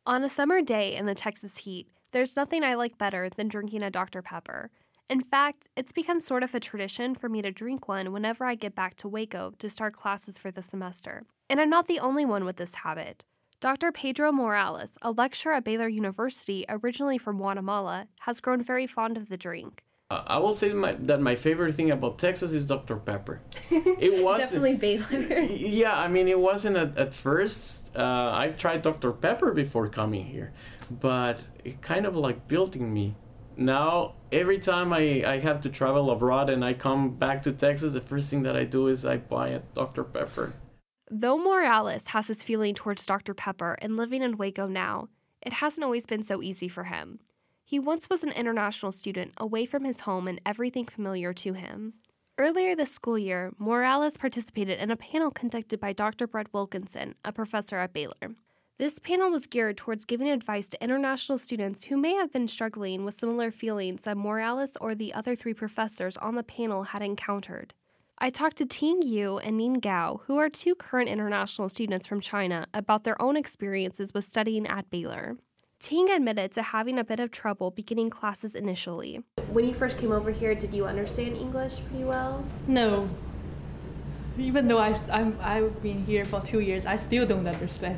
On a summer day in the Texas heat, there's nothing I like better than drinking a Dr. Pepper. In fact, it's become sort of a tradition for me to drink one whenever I get back to Waco to start classes for the semester. And I'm not the only one with this habit. Dr. Pedro Morales, a lecturer at Baylor University originally from Guatemala, has grown very fond of the drink. I will say that my favorite thing about Texas is Dr. Pepper. It was Definitely Baylor. Yeah, I mean, it wasn't at first. I tried Dr. Pepper before coming here, but it kind of like built in me. Now, every time I have to travel abroad and I come back to Texas, the first thing that I do is I buy a Dr. Pepper. Though Morales has his feeling towards Dr. Pepper and living in Waco now, it hasn't always been so easy for him. He once was an international student away from his home and everything familiar to him. Earlier this school year, Morales participated in a panel conducted by Dr. Brett Wilkinson, a professor at Baylor. This panel was geared towards giving advice to international students who may have been struggling with similar feelings that Morales or the other three professors on the panel had encountered. I talked to Ting Yu and Ning Gao, who are two current international students from China, about their own experiences with studying at Baylor. Ting admitted to having a bit of trouble beginning classes initially. When you first came over here, did you understand English pretty well? No. Even though I've been here for 2 years, I still don't understand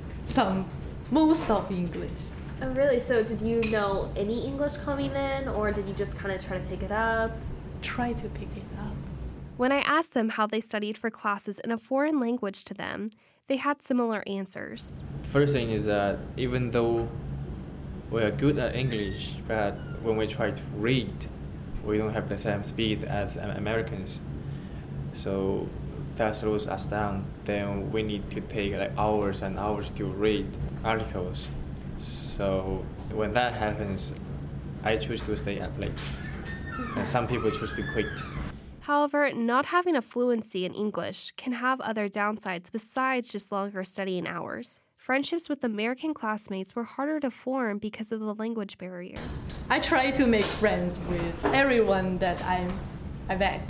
most of English. Oh, really? So did you know any English coming in, or did you just kind of try to pick it up? Try to pick it up. When I asked them how they studied for classes in a foreign language to them, they had similar answers. First thing is that even though we are good at English, but when we try to read, we don't have the same speed as Americans. So that slows us down. Then we need to take like hours and hours to read articles. So when that happens, I choose to stay up late. And some people choose to quit. However, not having a fluency in English can have other downsides besides just longer studying hours. Friendships with American classmates were harder to form because of the language barrier. I try to make friends with everyone that I met.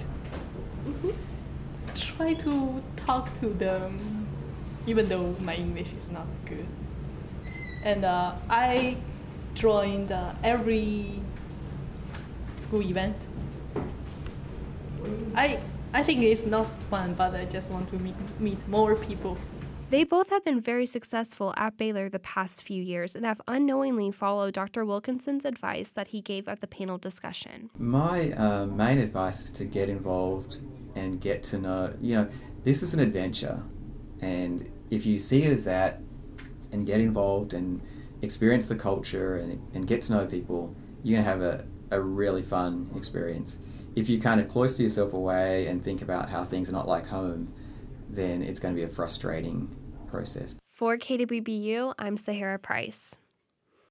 Try to talk to them, even though my English is not good. And I joined every school event. I think it's not fun, but I just want to meet more people. They both have been very successful at Baylor the past few years and have unknowingly followed Dr. Wilkinson's advice that he gave at the panel discussion. My main advice is to get involved and get to know, this is an adventure. And if you see it as that and get involved and experience the culture and get to know people, you're going to have a really fun experience. If you kind of cloister yourself away and think about how things are not like home, then it's going to be a frustrating process. For KWBU, I'm Sahara Price.